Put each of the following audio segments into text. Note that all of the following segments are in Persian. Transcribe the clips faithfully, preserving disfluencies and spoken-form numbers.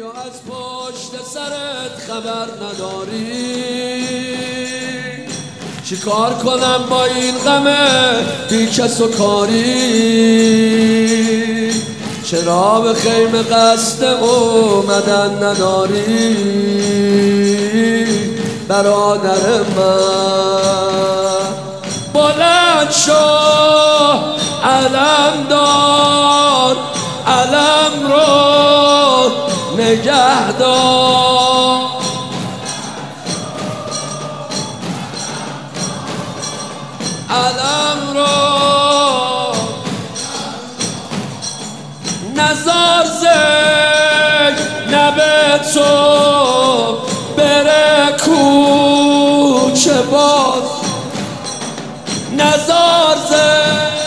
یا از پشت سرت خبر نداری؟ چی کار کنم با این غمه بی کس و کاری؟ چرا به خیمه قصد اومدن نداری؟ برادر من بلند شو، علم دار، علم رو نگه دار. علم رو نزار زک نبه تو بره کوچه باز. نزار زک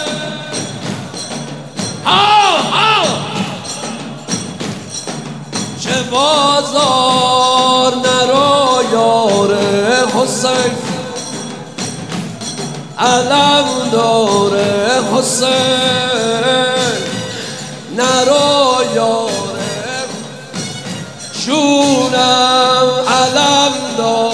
چه بازار نرو یار حسین، علم داره حسین. نرو یار شونم علم دار.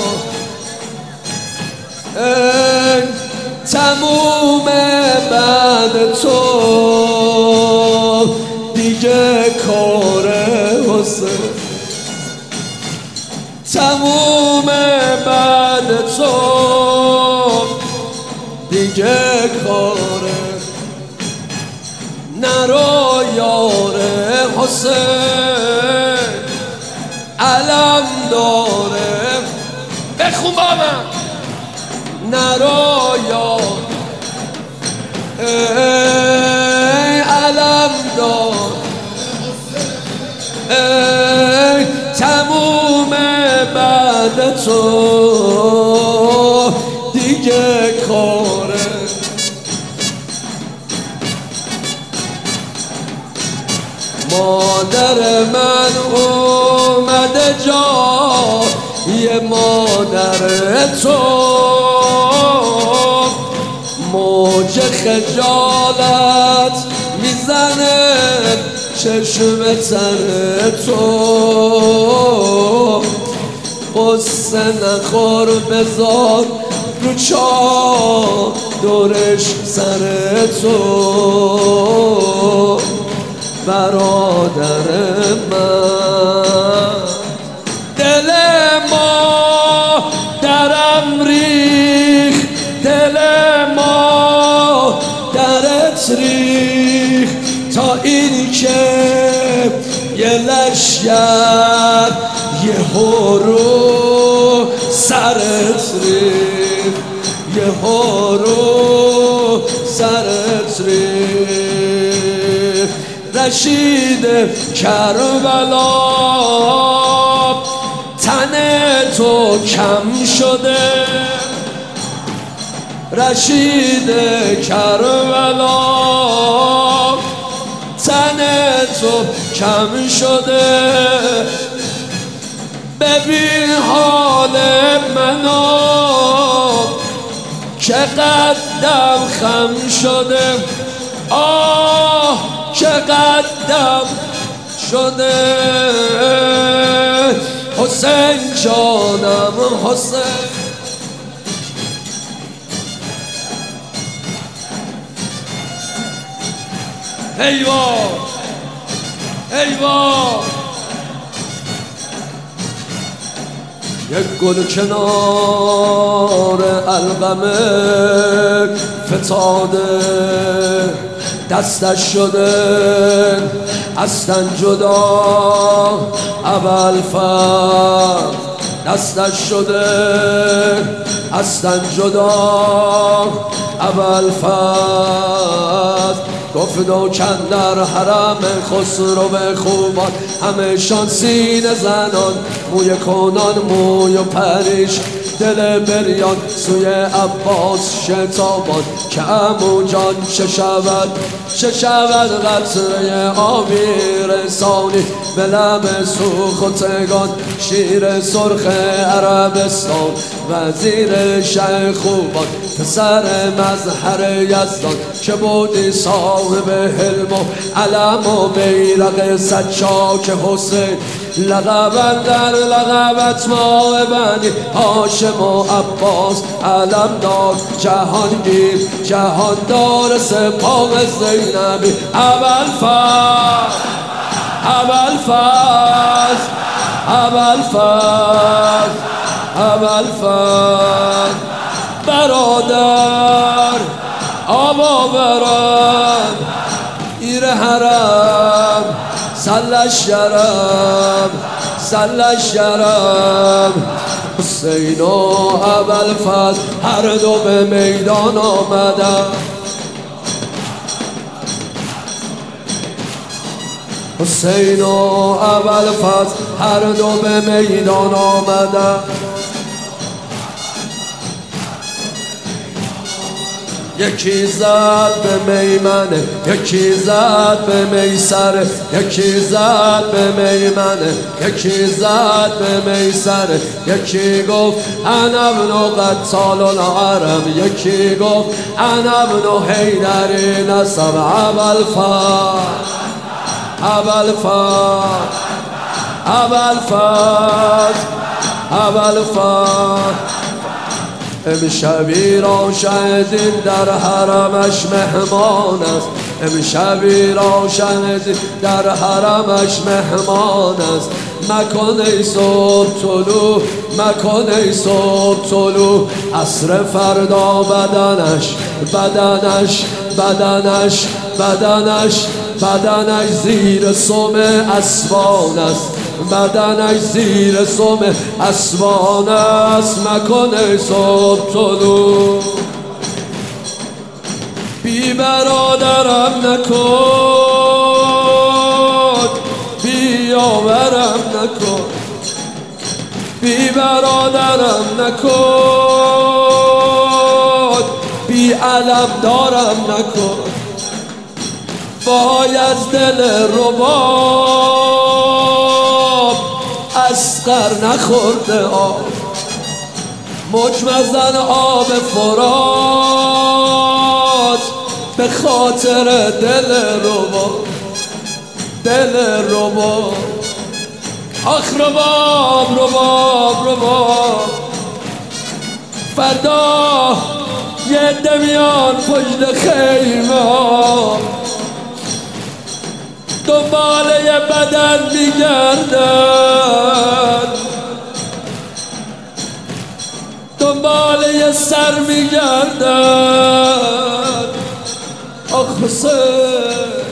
تموم بعد تو دیگه کار حسین. تموم بعد تو دیگه کاره. نرو یار حسین، علم داره. بخون با من. نرو یار علم دار. تموم بعد تو دیگه کاره. مادر من اومده جای مادر تو، موج خجالت میزنه چشم تر تو. قصه نخور بذار رو چادرش سر تو. برادر من دل ما درم ریخ، دل ما درت ریخ، تا این که یه لشگر یه هورو سرت ریخ، یه هورو سرت ریخ. رشید کربلا تن تو کم شده. رشید کربلا تن تو کم شده. ببین حال منو چقدر خم شده. آه چقدر شده. حسین جانم حسین. ایوا ایوا یک گل کنار القمه فتاده، دستش شده از تن جدا. ابوالفضل دستش شده از تن جدا. ابوالفضل گفت و کندر حرم خسرو به خوبان، همه شان سینه زنان، موی کنان موی و پریش، دل بریان سوی عباس شتابان. که عمو جان چه شود چه شود قطره آبی رسانی به لب سوختگان. شیر سرخ عربستان وزیر شه خوبان، پسر مظهر یزدان که بودی صاحب حلم و علم و بیرق سجاک حسین. لقب در لقبت ماه بنی هاشم و عباس علمدار جهانگیر جهاندار سپاه زینبی ابوالفضل ابوالفضل ابوالفضل ابوالفضل برادر آبا برم ایر حرم سل شرم سل شرم حسین و ابوالفضل هر دو به میدان آمدن حسین و ابوالفضل هر دو به میدان آمدن یکی زد به میمنه یکی زد به میسره یکی زد به میمنه یکی زد به میسره یکی گفت انا ابن قتال العرب یکی گفت انا ابن حیدر نسب ابوالفضل ابوالفضل ابوالفضل ابوالفضل امشبی را شهدین در حرمش مهمان است امشبی را شهدین در حرمش مهمان است مکن ای صبح طلوع مکن ای صبح طلوع عصر فردا بدنش بدنش بدنش بدنش بدنش زیر سم اسوان است بدنش زیر سم اسوان است مکن ای صبح طلوع بی برادرم نکن بی یاورم نکن بی برادرم نکن بی علم دارم نکن وای از دل رباب اصغر نخورده آب مجمزن آب فرات به خاطر دل رباب دل رباب آخ رباب رباب رباب فردا یه دمیان پشت خیمه ها دنبال یه بدن میگردن دنبال یه سر میگردن آخ حسین